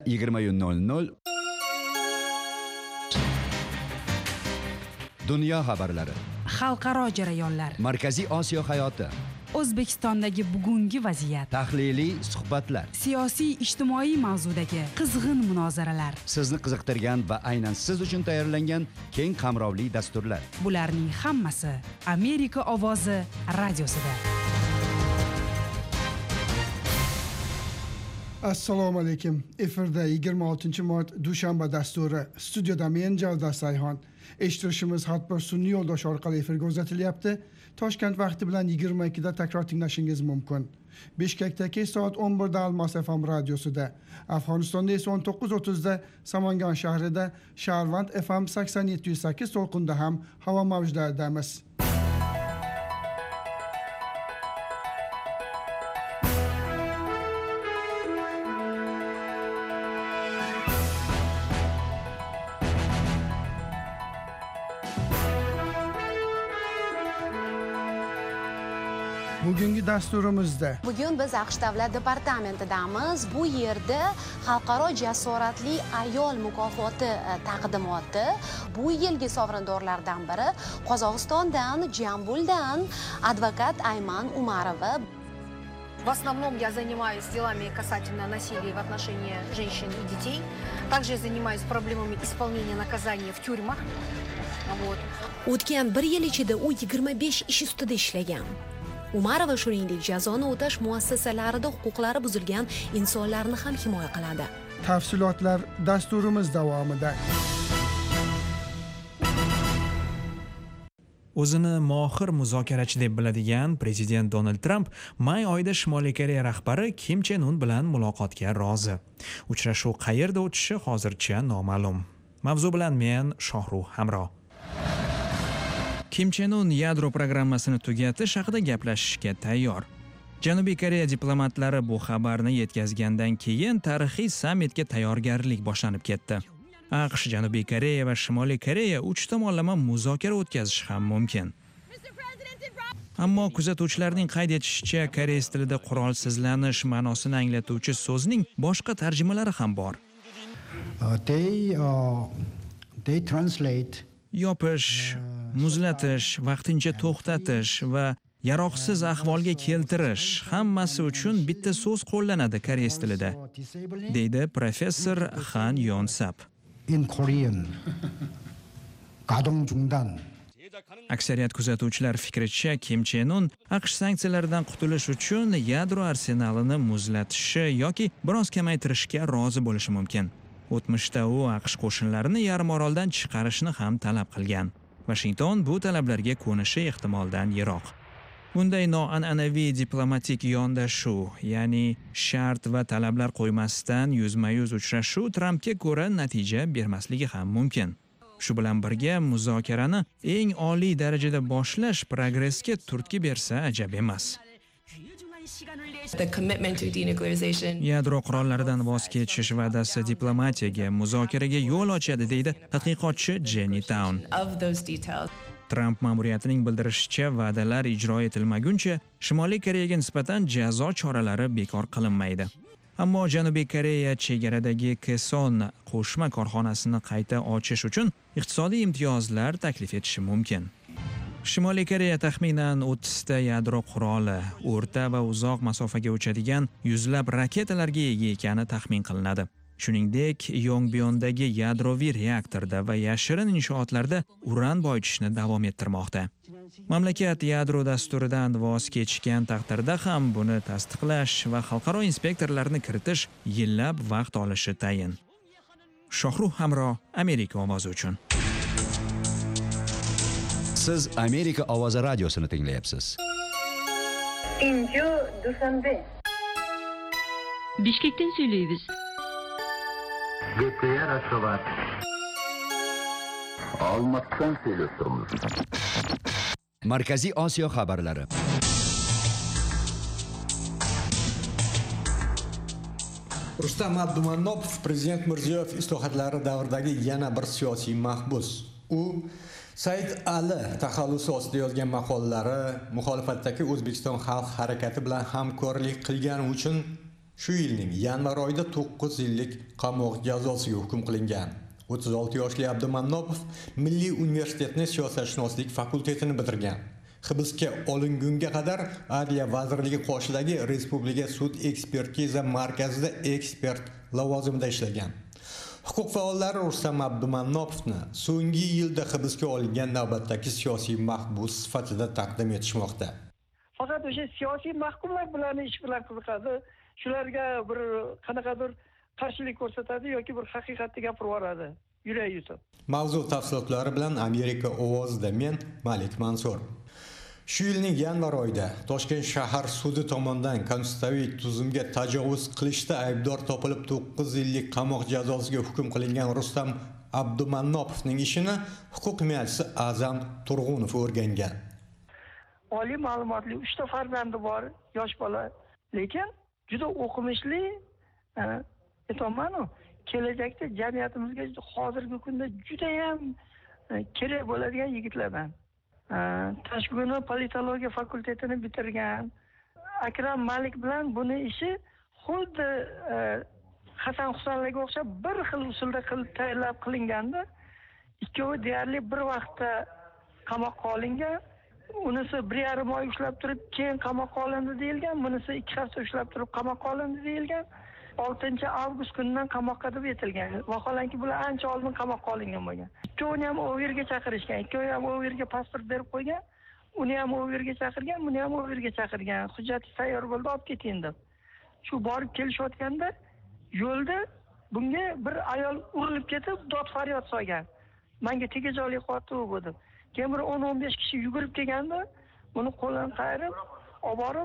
20:00 Dunyo xabarlari, xalqaro jarayonlar, Markaziy Osiyo hayoti, O'zbekistondagi bugungi vaziyat, tahliliy suhbatlar, siyosiy ijtimoiy mavzudagi qizg'in munozaralar, sizni qiziqtirgan va aynan siz uchun tayyorlangan keng qamrovli dasturlar. bularning hammasi Amerika ovozi radiosida. Assalomu alaykum. Efirda 26 mart dushanba dasturi. Studiyada men Javdat Sayxon. Eshittirishimiz har bir sun'iy yo'ldosh orqali efirga uzatilyapti. Toshkent vaqti bilan 22 da takror tinglashingiz mumkin. Bishkekdagi soat 11 da Almas FM radiosida, Afg'onistonda esa 19:30 da Samangan shahrida Sharvand FM 87.8 to'lqinda ham havo mavjlaridamiz. Bugungi dasturimizda Bugun biz AQSh Davlat departamentidamiz. Bu yerda xalqaro jasoratli ayol mukofoti taqdimoti. Bu yilgi sovrindorlardan biri Qozog'istondan, Jambuldan advokat Ayman Umarova. В основном я занимаюсь делами касательно насилия в отношении женщин и детей. Также я занимаюсь проблемами исполнения наказания в тюрьмах. Вот. O'tgan 1 yil ichida u 25 ish ustida ishlagan. Umarova shuningdek jazoni o'tash muassasalarida huquqlari buzilgan insonlarni ham himoya qiladi. Tafsilotlar dasturimiz davomida. O'zini mohir muzokarachi deb biladigan prezident Donald Trump may oyida Shimoliy Koreya rahbari Kim Chen Un bilan muloqotga rozi. Uchrashuv qayerda o'tishi hozircha noma'lum. Mavzu bilan men Shohruh Hamro. Kim Chen Un yadro programmasini tugatish haqida gaplashishga tayyor. Janubiy Koreya diplomatlari bu xabarni yetkazgandan keyin tarixiy sammitga tayyorgarlik boshlanib ketdi. AQSh, Janubiy Koreya va Shimoliy Koreya uch tomonlama muzokara o'tkazishi ham mumkin. Ammo kuzatuvchilarning qayd etishicha, koreys tilida qurolsizlanish ma'nosini anglatuvchi so'zning boshqa tarjimalari ham bor. They translate Yopish, muzlatish, vaqtincha to'xtatish va yaroqsiz ahvolga keltirish hammasi uchun bitta so'z qo'llanadi koreys tilida, deydi professor Han Yon-sap. in Korean. 가동 중단. Aksariyat kuzatuvchilar fikricha, Kim Chen Un AQSh sanksiyalardan qutulish uchun yadro arsenalini muzlatishi yoki biroz kamaytirishga rozi bo'lishi mumkin. O'tmishda u AQSh qo'shinlarini yarimoroldan chiqarishni ham talab qilgan. Washington bu talablarga ko'nishi ehtimoldan yiroq. Bunday noan'anaviy diplomatik yondashuv, ya'ni shart va talablar qo'ymasdan yuzma-yuz uchrashuv Trampga ko'ra natija bermasligi ham mumkin. Shu bilan birga muzokarani eng oliy darajada boshlash progressga turtki bersa ajab emas. The commitment to denuclearization Yadro qurollaridan voz kechish va'dasi diplomatiyaga, muzokaraga yo'l ochadi, deydi tadqiqotchi Jenny Town. of those details. Trump ma'muriyatining bildirishicha, va'dalar ijro etilmaguncha Shimoliy Koreyaga nisbatan jazo choralari bekor qilinmaydi. Ammo Janubiy Koreya chegaradagi Keson qo'shma korxonasini qayta ochish uchun iqtisodiy imtiyozlar taklif etishi mumkin. Shimoliy Koreya taxminan 30 ta yadro quroli, o'rta va uzoq masofaga uchadigan yuzlab raketalarga ega ekani taxmin qilinadi. Shuningdek, Yongbiyondagi yadroviy reaktorda va yashirin inshootlarda uran boyitishni davom ettirmoqda. Mamlakat yadro dasturidan voz kechgan taqdirda ham buni tasdiqlash va xalqaro inspektorlarni kiritish yillab vaqt olishi tayin. Shohruh Hamro, Amerika ovozi uchun. Siz Amerika ovozi radiosini tinglayapsiz. Inju Dushanbe. Bishkekdan söyleyimiz. Gepkaya Raşovat. Almatdan söylüyorsunuz. Markaziy Osiyo xabarlari. Rustam Abdumanopov prezident Mirziyoyev islohotlari davridagi yana bir siyosiy mahbus. U Said Ali taxallusi ostida yozgan maqolalari muxolifatdagi O'zbekiston xalq harakati bilan hamkorlik qilgani uchun Shu yilning yanvar oyida 9 yillik qamoq jazosiga hukm qilingan. 36 yoshli Abdumannopov Milliy universitetning siyosatshunoslik fakultetini bitirgan. Hibsga olingunga qadar Adliya vazirligi qoshidagi Respublika sud ekspertiza markazida ekspert lavozimida ishlagan. Huquq faollari Rustam Abdumannopovni so'nggi yilda hibsga olingan navbatdagi siyosiy mahbus sifatida taqdim etishmoqda. Faqat o'sha siyosiy mahkumlar bilan ish bilan qiziqadi. Shularga bir qanaqadir qarshilik ko'rsatadi yoki bir haqiqatni gapirib yuboradi. Yurak yutib. Mavzu tafsilotlari bilan Amerika ovozida men Malik Mansur. Shu yilning yanvar oyida Toshkent shahar sudi tomonidan konstitutsiyaviy tuzumga tajovuz qilishda aybdor topilib 9 yillik qamoq jazosiga hukm qilingan Rustam Abdumannopovning ishini huquq himoyachisi Azam Turg'unov o'rgangan. Oliy ma'lumotli 3 ta farzandi bor, yosh bola, lekin juda o'qimishli, aytolmanu, kelajakda jamiyatimizga hozirgi kunda juda ham kerak bo'ladigan yigitlardan. Tashkuni politologiya fakultetini bitirgan. Akram Malik bilan buni ishi xuddi Hasan Husanlarga o'xshab bir xil usulda tayyorlab qilinganda, ikkovi deyarli bir vaqtda qamoqqa olingan. Unisi 1,5 oy ushlab turib, keyin qamoqqa olindi deyilgan, bunisi 2 hafta ushlab turib qamoqqa olindi deyilgan. 6 avgust kunidan qamoqqa deb aytilgan. Vaholanki bular ancha oldin qamoqqa olingan bo'lgan. Ikkovini ham overga chaqirishgan, ikkovi ham overga pasport berib qo'ygan, uni ham overga chaqirgan, buni ham overga chaqirgan. Hujjati tayyor bo'ldi, olib keting deb. Shu borib kelishayotganda yo'lda bunga bir ayol urilib ketib, dod faryod solgan. Menga tegajog'li qilyapti u deb. Keyin bir 10-15 kishi yugurib kelganda, buni qo'ldan qayirib, olib borib,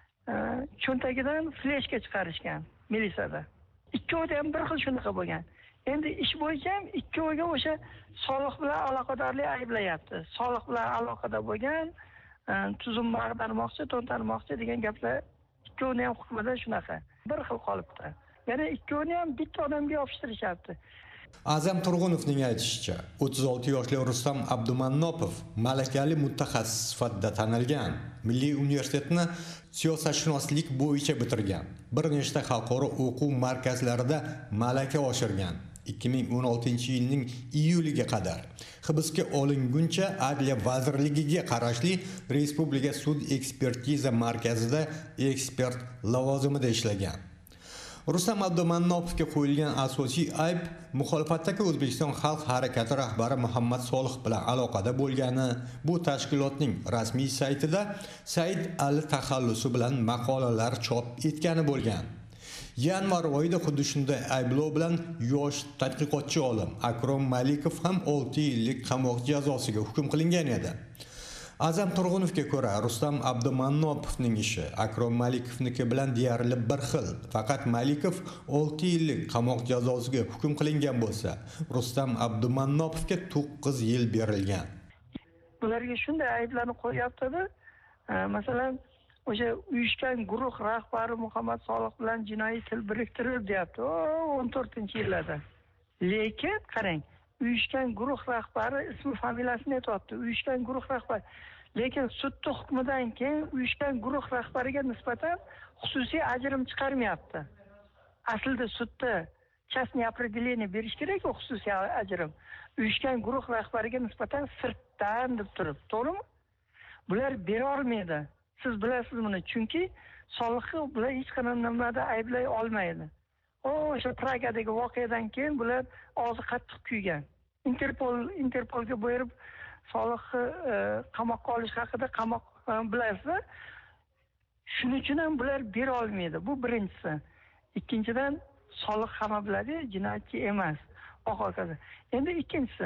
cho'ntagidan fleshka chiqarishgan. Milisada. Ikkovida ham bir xil shunaqa bo'lgan. Endi ish bo'yicha ham ikkoviga o'sha soliq bilan aloqadorlik ayblayapti. Soliq bilan aloqada bo'lgan, tuzumni ag'darmoqchi, to'ntarmoqchi degan gaplar ikkovini ham hukmida shunaqa. Bir xil qolibdi. Yana ikkovini ham bitta odamga yopishtirishyapti. Azam Turg'unovning aytishicha, 36 yoshli Rustam Abdumannopov malakali mutaxassis sifatida tanilgan. Milliy universitetni siyosatshunoslik bo'yicha bitirgan. Bir nechta xalqaro o'quv markazlarida malaka oshirgan. 2016-yilning iyuliga qadar hibsga olinguncha Adliya vazirligiga qarashli Respublika sud ekspertiza markazida ekspert lavozimida ishlagan. Rustam Abdumannopovga qo'yilgan asosiy ayb muxolifatdagi O'zbekiston Xalq harakati rahbari Muhammad Solih bilan aloqada bo'lgani. Bu tashkilotning rasmiy saytida Said Ali taxallusi bilan maqolalar chop etgani bo'lgan. Yanvar oyida xuddi shunday ayblov bilan yosh tadqiqotchi olim Akrom Malikov ham 6 yillik qamoq jazosiga hukm qilingan edi. Azam Turg'unovga ko'ra, Rustam Abdumannopovning ishi Akrom Malikovniki bilan deyarli bir xil. Faqat Malikov 6 yillik qamoq jazosiga hukm qilingan bo'lsa, Rustam Abdumannopovga 9 yil berilgan. Bularga shunday ayblarni qo'yapti-da. Masalan, o'sha uyushgan guruh rahbari Muhammad Solih bilan jinoiy til biriktirib deyapti. 14-yillarda. Lekin qarang, uyushgan guruh rahbari ismi familiyasini aytibdi. Uyushgan guruh rahbari. Lekin sud hukmidan keyin uyushgan guruh rahbariga nisbatan xususiy ajrim chiqarmayapti. Aslida sudda частное определение berish kerak u xususiy ajrim. Uyushgan guruh rahbariga nisbatan sirtdan deb turib, to'g'rimi? Bular bera olmaydi. Siz bilasiz buni, chunki Solihni bular hech qanday nimada ayblay olmaydi. O'sha Pragadagi voqeadan keyin bular og'zi qattiq kuygan. Interpolga buyurib Solihni qamoqqa olish haqida bilasizlar. Shuning uchun ham bular bera olmaydi. Bu birinchisi. Ikkinchidan Solih hamma biladi, jinoyatchi emas. Oxirida. Endi ikkinchisi,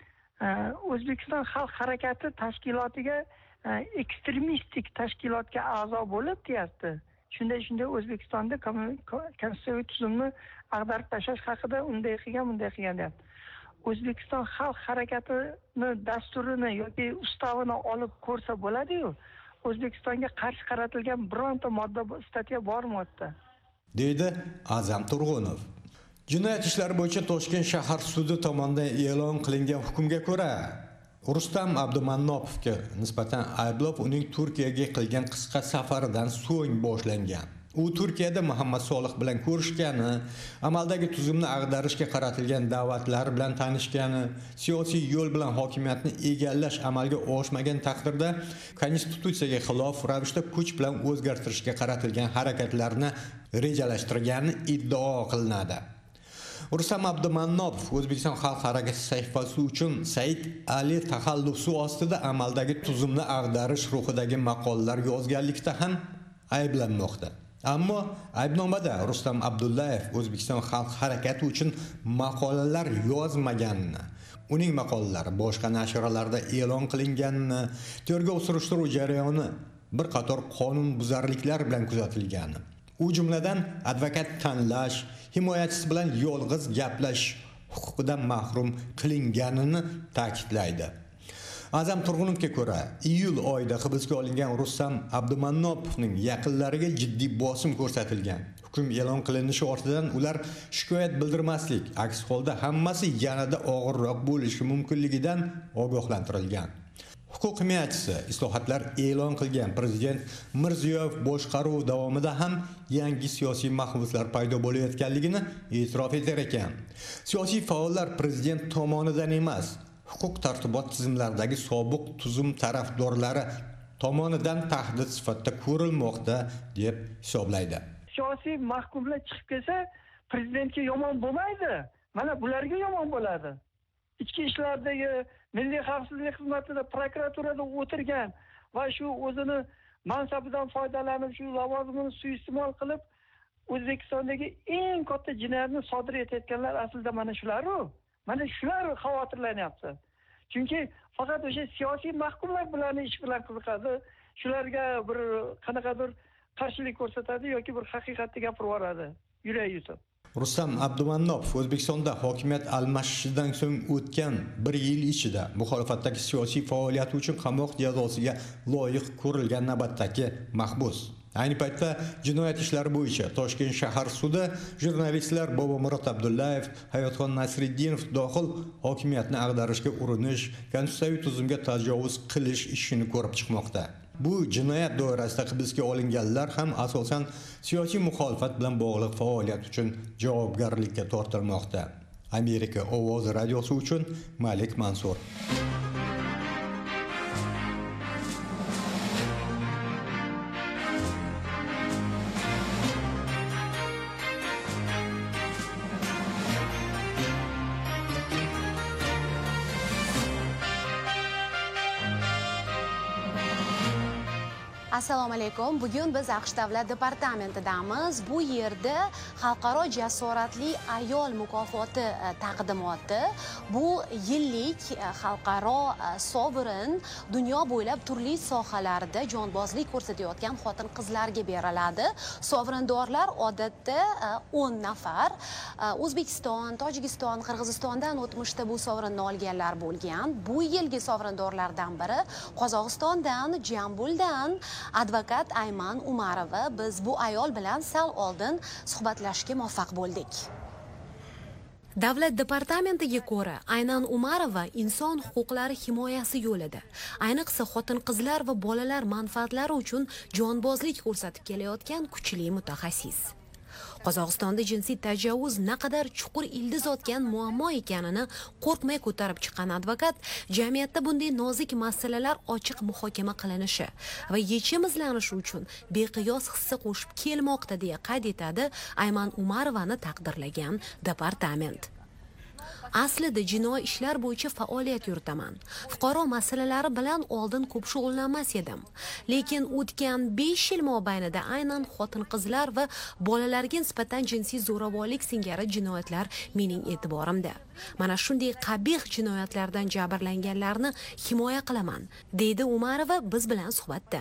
O'zbekiston Xalq harakati tashkilotiga ekstremistik tashkilotga a'zo bo'lib deyapti. Shunday O'zbekistonda konstitutsiyaviy tuzumni ag'darib tashlash haqida unday qilgan deyapti. O'zbekiston Xalq harakatini dasturini yoki ustavini olib ko'rsa bo'ladi-yu, O'zbekistonga qarshi qaratilgan bironta modda statya bormi o'tda? Deydi Azam Turg'unov. Jinoyat ishlari bo'yicha Toshkent shahar sudi tomonidan e'lon qilingan hukmga ko'ra, Rustam Abdumannopovga nisbatan ayblov uning Turkiyaga qilgan qisqa safaridan so'ng boshlangan. U Turkiyada Muhammad Solih bilan ko'rishgani, amaldagi tuzumni ag'darishga qaratilgan da'vatlar bilan tanishgani, siyosiy yo'l bilan hokimiyatni egallash amalga oshmagan taqdirda konstitutsiyaga xilof ravishda kuch bilan o'zgartirishga qaratilgan harakatlarni rejalashtirgani iddao qilinadi. Rustam Abdumannopov O'zbekiston Xalq harakati sahifasi uchun Said Ali taxallusi ostida amaldagi tuzumni ag'darish ruhidagi maqolalar yozganlikda ham ayblanmoqda. Ammo aybnomada Rustam Abdullayev O'zbekiston Xalq harakati uchun maqolalar yozmaganini, uning maqolalari boshqa nashrlarda e'lon qilinganini, tergov surishtiruv jarayoni bir qator qonunbuzarliklar bilan kuzatilgani, u jumladan advokat tanlash, himoyachisi bilan yolg'iz gaplash huquqidan mahrum qilinganini ta'kidlaydi. Azam Turg'unovga ko'ra, iyul oyida hibsga olingan Rustam Abdumannopovning yaqinlariga jiddiy bosim ko'rsatilgan. Hukm e'lon qilinishi ortidan ular shikoyat bildirmaslik, aks holda hammasi yanada og'irroq bo'lishi mumkinligidan ogohlantirilgan. Huquq himoyachisi islohotlar e'lon qilgan prezident Mirziyoyev boshqaruvi davomida ham yangi siyosiy mahbuslar paydo bo'layotganligini e'tirof etar ekan. Siyosiy faollar prezident tomonidan emas, huquq tartibot tizimlaridagi sobiq tuzum tarafdorlari tomonidan tahdid sifatida ko'rilmoqda deb hisoblaydi. Siyosiy mahkumlar chiqib kelsa, prezidentga yomon bo'lmaydi. Mana bularga yomon bo'ladi. Ichki ishlardagi Milliy xavfsizlik xizmatida prokuraturada o'tirgan va shu o'zini mansabidan foydalanib, shu lavozimini suiiste'mol qilib, O'zbekistondagi eng katta jinoyatni sodir etayotganlar aslida mana shular-ku. Mana shular xavotirlanyapti. Chunki faqat o'sha siyosiy mahkumlar bilan ish bilan qiziqadi, shularga bir qanaqadir qarshilik ko'rsatadi yoki bir haqiqatni gapirib yuboradi. Yurak yutib. Rustam Abdumannopov O'zbekistonda hokimiyat almashishidan so'ng o'tgan 1 yil ichida muxolifatdagi siyosiy faoliyati uchun qamoq jazosiga loyiq ko'rilgan navbatdagi mahbus. Ayni paytda jinoyat ishlari bo'yicha Toshkent shahar sudi jurnalistlar Bobomurod Abdullayev, Hayotxon Nasriddinov dohil hokimiyatni ag'darishga urinish, konstitutsiyaviy tuzumga tajovuz qilish ishini ko'rib chiqmoqda. Bu jinoyat doirasida hibsga olinganlar ham asosan siyosiy muxolifat bilan bog'liq faoliyat uchun javobgarlikka tortilmoqda. Amerika ovozi radiosi uchun Malik Mansur. Assalomu alaykum. Bugun biz AQSh Davlat departamentidamiz. Bu yerda Xalqaro jasoratli ayol mukofoti taqdimoti. Bu yillik xalqaro sovrin dunyo bo'ylab turli sohalarda jonbozlik ko'rsatayotgan xotin-qizlarga beriladi. Sovrindorlar odatda 10 nafar. O'zbekiston, Tojikiston, Qirg'izistondan o'tmishda bu sovrinni olganlar bo'lgan. Bu yilgi sovrindorlardan biri Qozog'istondan, Jambuldan advokat Ayman Umarova. Biz bu ayol bilan sal oldin suhbatlashishga muvaffaq bo'ldik. Davlat departamentiga ko'ra, Aynan Umarova inson huquqlari himoyasi yo'lida, ayniqsa xotin-qizlar va bolalar manfaatlari uchun jonbozlik ko'rsatib kelayotgan kuchli mutaxassis. Qozog'istonda jinsiy tajovuz naqadar chuqur ildiz otgan muammo ekanini qo'rqmay ko'tarib chiqqan advokat, jamiyatda bunday nozik masalalar ochiq muhokama qilinishi va yechim izlanishi uchun beqiyos hissa qo'shib kelmoqda deya qayd etadi Ayman Umarovani taqdirlagan departament. Aslida jinoiy ishlar bo'yicha faoliyat yuritaman. Fuqaro masalalari bilan oldin ko'p shug'ullanmas edim. Lekin o'tgan 5 yil mobaynida aynan xotin-qizlar va bolalarga nisbatan jinsiy zo'ravonlik singari jinoyatlar mening e'tiborimda. Mana shunday qabih jinoyatlardan jabrlanganlarni himoya qilaman, deydi Umarova biz bilan suhbatda.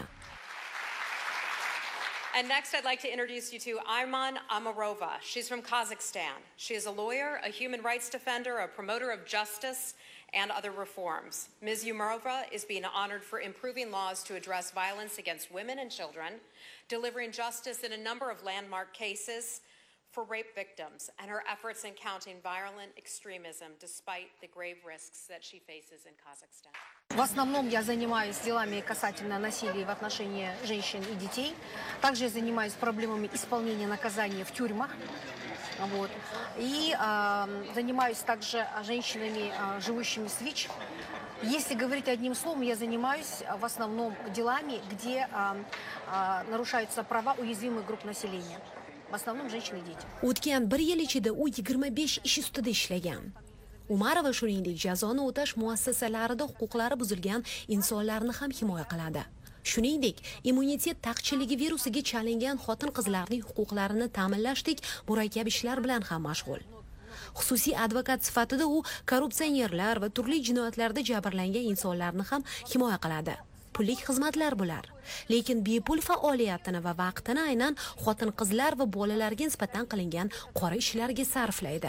And next, I'd like to introduce you to Ayman Umarova. She's from Kazakhstan. She is a lawyer, a human rights defender, a promoter of justice and other reforms. Ms. Umarova is being honored for improving laws to address violence against women and children, delivering justice in a number of landmark cases for rape victims, and her efforts in counting violent extremism despite the grave risks that she faces in Kazakhstan. В основном я занимаюсь делами касательно насилия в отношении женщин и детей. Также я занимаюсь проблемами исполнения наказания в тюрьмах. Вот. И занимаюсь также женщинами, живущими с ВИЧ. Если говорить одним словом, я занимаюсь в основном делами, где нарушаются права уязвимых групп населения. В основном женщины и дети. O'tgan 1 yil ichida u 25 ish ustida ishlagan. Umarova shuningdek jazoni o'tash muassasalarida huquqlari buzilgan insonlarni ham himoya qiladi. Shuningdek, immunitet taqchilligi virusiga chalingan xotin-qizlarning huquqlarini ta'minlashdek murakkab ishlar bilan ham mashg'ul. Xususiy advokat sifatida u korrupsionerlar va turli jinoyatlarda jabrlangan insonlarni ham himoya qiladi. Pullik xizmatlar bular. Lekin bepul faoliyatini va vaqtini aynan xotin-qizlar va bolalarga nisbatan qilingan qora ishlarga sarflaydi.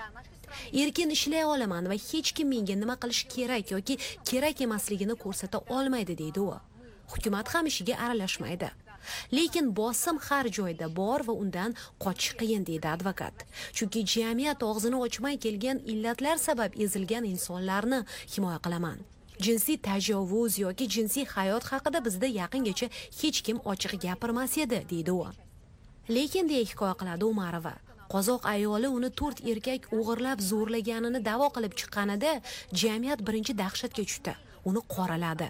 Erkin ishlay olaman va hech kim menga nima qilish kerak yoki kerak emasligini ko'rsata olmaydi deydi u. Hukumat ham ishiga aralashmaydi. Lekin bosim har joyda bor va undan qochish qiyin deydi advokat. Chunki jamiyat og'zini ochmay kelgan illatlar sabab ezilgan insonlarni himoya qilaman. Jinsiy tajovuz yoki jinsiy hayot haqida bizda yaqingacha hech kim ochiq gapirmas edi deydi u. Lekin deya hikoya qiladi Umarova. Qozoq ayoli uni 4 erkak o'g'irlab zo'rlaganini da'vo qilib chiqqanida jamiyat birinchi dahshatga tushdi. Uni qoraladi.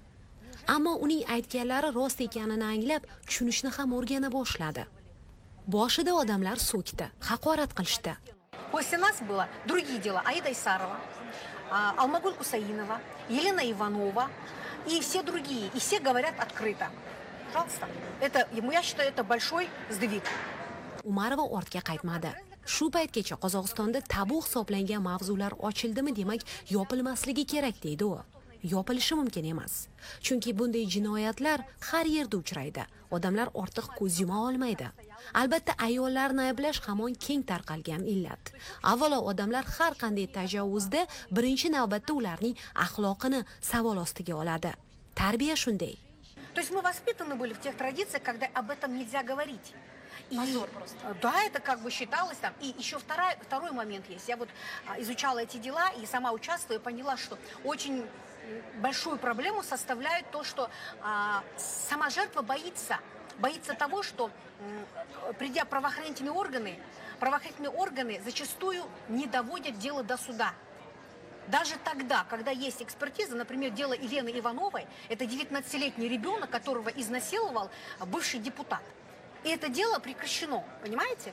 Ammo uning aytganlari rost ekanini anglab, tushunishni ham o'rgana boshladi. Boshida odamlar so'kdi, haqorat qilishdi. После нас было другие дела. Аида Исарова, Алмагуль Кусаинова, Елена Иванова и все другие. И все говорят открыто. Пожалуйста. Я считаю, это большой сдвиг. Umarova ortga qaytmadi. Shu paytgacha Qozog'istonda tabu hisoblangan mavzular ochildimi demak, yopilmasligi kerak deydi u. Yopilishi mumkin emas. Chunki bunday jinoyatlar har yerda uchraydi. Odamlar ortiq ko'z yuma olmaydi. Albatta, ayollarni ayblash hamon keng tarqalgan illat. Avvalo, odamlar har qanday tajovuzda birinchi navbatda ularning axloqini savol ostiga oladi. Tarbiya shunday. То есть мы воспитаны были в тех традициях, когда об этом нельзя говорить. Позор просто. Да, это как бы считалось там. И еще второй момент есть. Я вот изучала эти дела и сама участвую, и поняла, что очень большую проблему составляет то, что сама жертва боится того, что придя в правоохранительные органы зачастую не доводят дело до суда. Даже тогда, когда есть экспертиза, например, дело Елены Ивановой, это 19-летний ребенок, которого изнасиловал бывший депутат. И это дело прекращено, понимаете?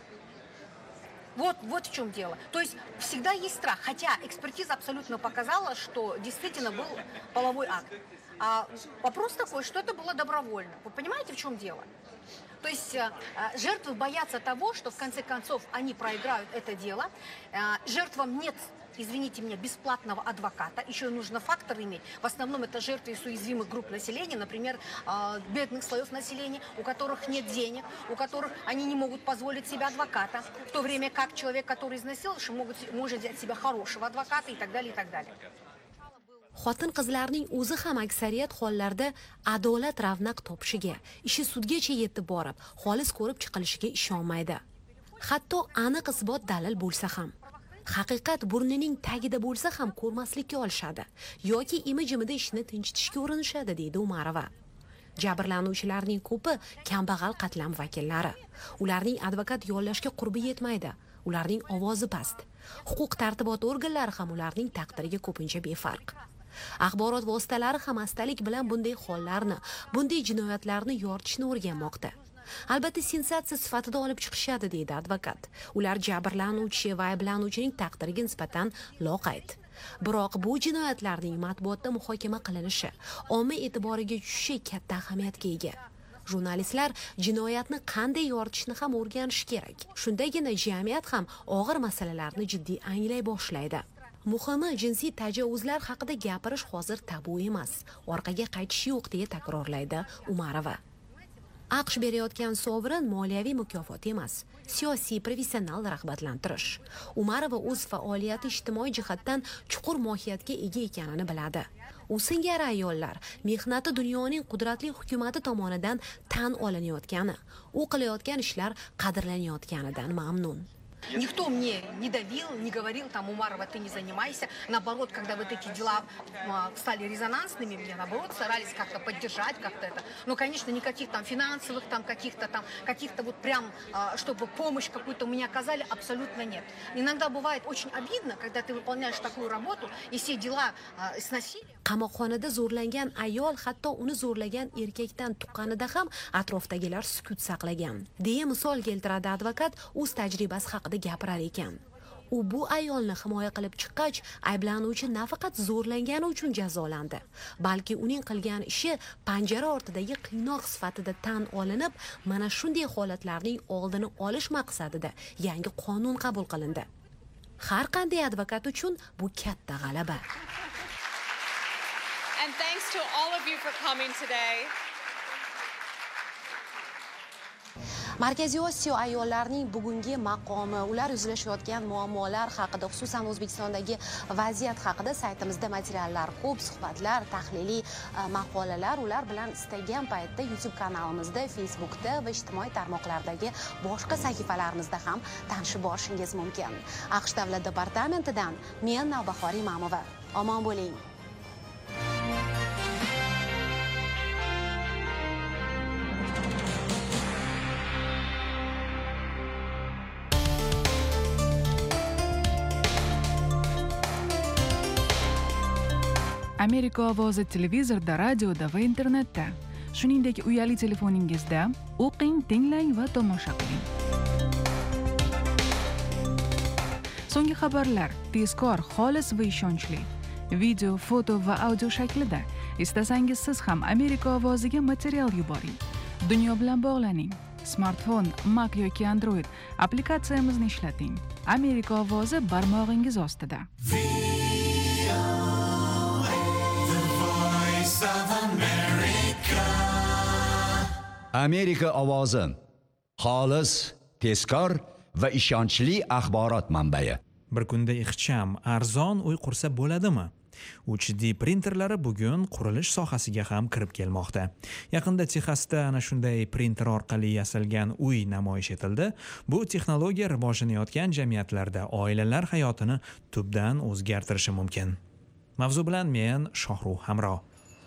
Вот в чем дело. То есть всегда есть страх, хотя экспертиза абсолютно показала, что действительно был половой акт. А вопрос такой, что это было добровольно. Вы понимаете, в чем дело? То есть жертвы боятся того, что в конце концов они проиграют это дело. Жертвам нет, извините меня, бесплатного адвоката. Еще нужно фактор иметь. В основном это жертвы из уязвимых групп населения, например, бедных слоев населения, у которых нет денег, у которых они не могут позволить себе адвоката. В то время как человек, который изнасиловал, может взять себе хорошего адвоката и так далее, и так далее. Xotin-qizlarning o'zi ham aksariyat hollarda adolat ravnaq topishiga, ishi sudgacha yetib borib, xolis ko'rib chiqilishiga ishonmaydi. Hatto aniq isbot dalil bo'lsa ham, haqiqat burnining tagida bo'lsa ham ko'rmaslikka olishadi yoki imi-jimida ishni tinchitishga urinishadi deydi Umarova. Jabrlanuvchilarning ko'pi kambag'al qatlam vakillari. Ularning advokat yollashga qurbi yetmaydi. Ularning ovozi past. Huquq-tartibot organlari ham ularning taqdiriga ko'pincha befarq. Axborot vositalari ham astalik bilan bunday hollarni, bunday jinoyatlarni yoritishni o'rganmoqda. Albatta, sensatsiya sifatida olib chiqishadi deydi advokat. Ular jabrlanuvchi va ayblanuvchining taqdiriga nisbatan loqayd. Biroq bu jinoyatlarning matbuotda muhokama qilinishi, omma e'tiboriga tushishi katta ahamiyatga ega. Jurnalistlar jinoyatni qanday yoritishni ham o'rganishi kerak. Shundagina jamiyat ham og'ir masalalarni jiddiy anglay boshlaydi. Muhimi, jinsiy tajovuzlar haqida gapirish hozir tabu emas. Orqaga qaytish yo'q deya takrorlaydi Umarova. AQSh berayotgan sovrin moliyaviy mukofot emas, siyosiy professional rag'batlantirish. Umarova o'z faoliyati ijtimoiy jihatdan chuqur mohiyatga ega ekanini biladi. U singari ayollar mehnati dunyoning qudratli hukumati tomonidan tan olinayotgani, u qilayotgan ishlar qadrlanayotganidan mamnun. Никто мне не давил, не говорил, там, Умарова, ты не занимайся. Наоборот, когда вот эти дела стали резонансными, мне, наоборот, старались как-то поддержать, как-то это. Но, конечно, никаких там финансовых, там, каких-то вот прям, чтобы помощь какую-то мне оказали, абсолютно нет. Иногда бывает очень обидно, когда ты выполняешь такую работу, и все дела с насилием. Qamoqxonada zo'rlangan ayol hatto uni zo'rlagan erkakdan tuqqanida ham atrofdagilar sukut saqlagan deya misol keltiradi advokat o'z tajribasi haqida gapirar ekan. U bu ayolni himoya qilib chiqqach, ayblanuvchi nafaqat zo'rlangani uchun jazolandi, balki uning qilgan ishi panjara ortidagi qiynoq sifatida tan olinib, mana shunday holatlarning oldini olish maqsadida yangi qonun qabul qilindi. Har qanday advokat uchun bu katta g'alaba. And thanks to all of you for coming today. Markaziy Osiyo ayollarining bugungi maqomi, ular yuzlashayotgan muammolar haqida, xususan O'zbekistondagi vaziyat haqida saytimizda materiallar ko'p, suhbatlar, tahliliy maqolalar, ular bilan istagan paytda YouTube kanalimizda, Facebookda va ijtimoiy tarmoqlardagi boshqa sahifalarimizda ham tanishib borishingiz mumkin. AQSh Davlat departamentidan men Navbahor Imamova. Omon bo'ling. Amerika ovozi televizorda, radioda va internetda, shuningdek uyali telefoningizda o'qing, tinglang va tomosha qiling. So'nggi xabarlar tezkor, xolis va ishonchli. Video, foto va audio shaklida. Istasangiz siz ham Amerika ovoziga material yuboring. Dunyo bilan bog'laning. Smartfon, Mac yoki Android applikatsiyamizni ishlating. Amerika ovozi barmog'ingiz ostida. Amerika ovozi xolis, tezkor va ishonchli axborot manbai. Bir kunda ixcham, arzon uy qursa bo'ladimi? 3D printerlari bugun qurilish sohasiga ham kirib kelmoqda. Yaqinda Texasda ana shunday printer orqali yasalgan uy namoyish etildi. Bu texnologiya rivojlanayotgan jamiyatlarda oilalar hayotini tubdan o'zgartirishi mumkin. Mavzu bilan men Shohruh Hamro.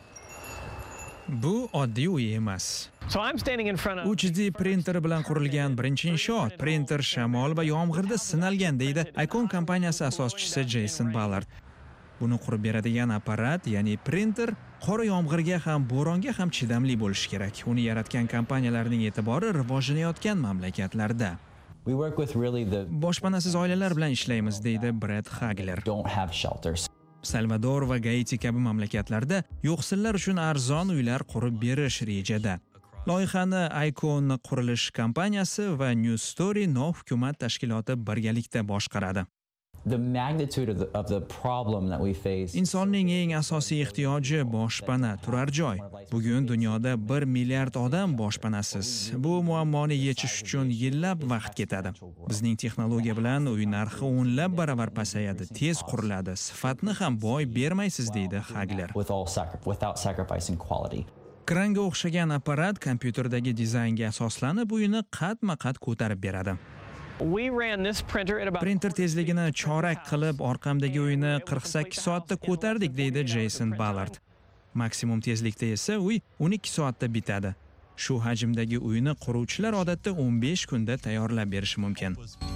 Bu oddiy uy emas. 3D printer bilan qurilgan birinchi inshoot. Printer shamol va yomg'irda sinalgan, deydi Icon kompaniyasi asoschisi Jason Ballard. Buni qurib beradigan apparat, ya'ni printer, qor yomg'irga ham, bo'ronga ham chidamli bo'lishi kerak. Uni yaratgan kompaniyalarning e'tibori rivojlanayotgan mamlakatlarda. Boshpanasiz oilalar bilan ishlaymiz, deydi Brad Hagler. Salvador va Gaiti kabi mamlakatlarda yo'qsillar uchun arzon uylar qurib berish rejada. Loyihani Icon qurilish kompaniyasi va New Story nohukumat tashkiloti birgalikda boshqaradi. Insonning eng asosiy ehtiyoji boshpana, turar joy. Bugun dunyoda 1 milliard odam boshpanasiz. Bu muammoni yechish uchun yillab vaqt ketadi. Bizning texnologiya bilan uy narxi o'nlab baravar pasayadi, tez quriladi, sifatni ham boy bermaysiz, deydi Hagler. Kranga o'xshagan apparat kompyuterdagi dizaynga asoslanib uyni qatma-qat ko'tarib beradi. Printer tezligini chorak qilib orqamdagi uyni 48 soatda ko'tardik, deydi Jason Ballard. Maksimum tezlikda esa uy 12 soatda bitadi. Shu hajmdagi uyni quruvchilar odatda 15 kunda tayyorlab berishi mumkin.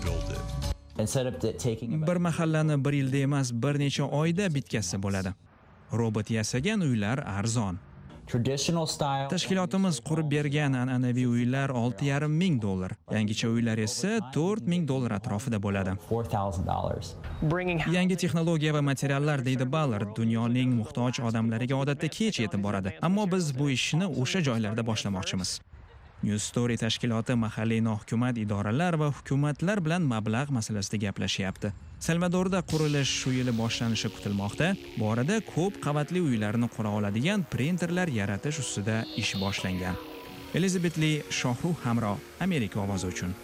Bir mahallani bir yilda emas, bir necha oyda bitkazsa bo'ladi. Robot yasagan uylar arzon. Tashkilotimiz qurib bergan an'anaviy uylar $6,500. Yangicha uylar esa $4,000 atrofida bo'ladi. Yangi texnologiya va materiallar, deydi Ballard, dunyoning muhtoj odamlariga odatda kech yetib boradi. Ammo biz bu ishni o'sha joylarda boshlamoqchimiz. New Story tashkiloti mahalliy nohukumat idoralar va hukumatlar bilan mablag' masalasida gaplashyapti. Salvadorda qurilish shu yili boshlanishi kutilmoqda. Bu orada ko'p qavatli uylarni qura oladigan printerlar yaratish ustida ish boshlangan. Elizabeth Lee, Shohruh Hamro, Amerika ovozi uchun.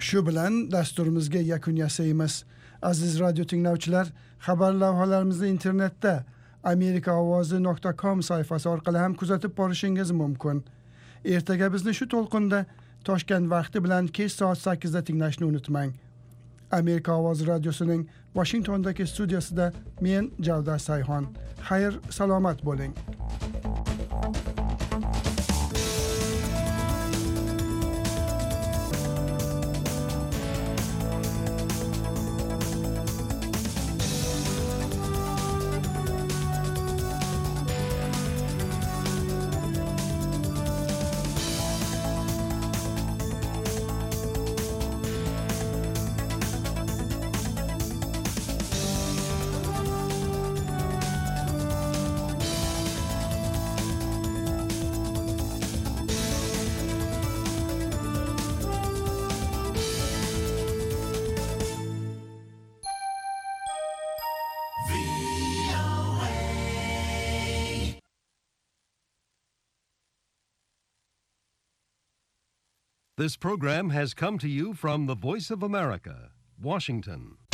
Shu bilan dasturimizga yakun yasaymiz. Aziz radio tinglovchilar, xabar lavhalarimizni internetda amerikaovozi.com sayfasi orqali ham kuzatib borishingiz mumkin. Ertaga bizni shu to'lqinda Toshkent vaqti bilan kech soat 8 da tinglashni unutmang. Amerika Ovozi radiosining Washingtondagi studiyasida men Javdar Sayxon. Xayr, salomat bo'ling. This program has come to you from the Voice of America, Washington.